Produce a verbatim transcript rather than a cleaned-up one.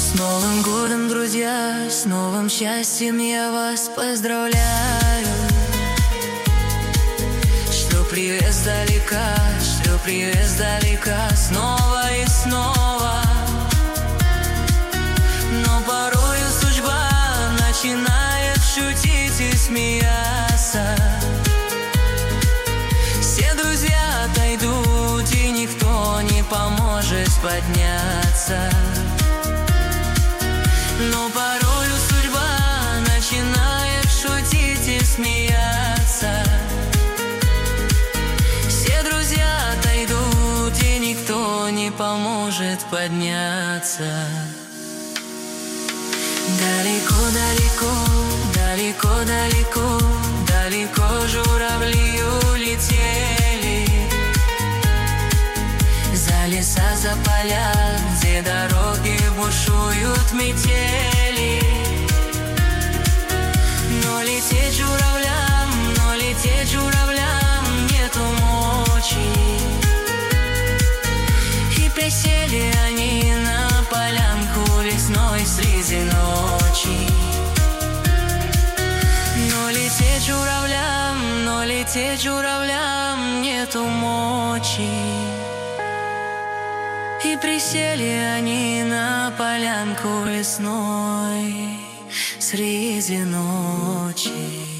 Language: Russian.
С Новым годом, друзья, с новым счастьем я вас поздравляю. Шлю привет сдалека, шлю привет сдалека, снова и снова. Но порою судьба начинает шутить и смеяться. Все друзья отойдут, и никто не поможет подняться. Но порою судьба начинает шутить и смеяться. Все друзья отойдут, и никто не поможет подняться. Далеко-далеко, далеко-далеко, далеко журавли улетели. За леса, за поля, где дороги бушуют метели. Но лететь журавлям, но лететь журавлям нету мочи. И присели они на полянку лесной среди ночи. Но лететь журавлям, но лететь журавлям нету мочи. И присели они на полянку лесной среди ночи.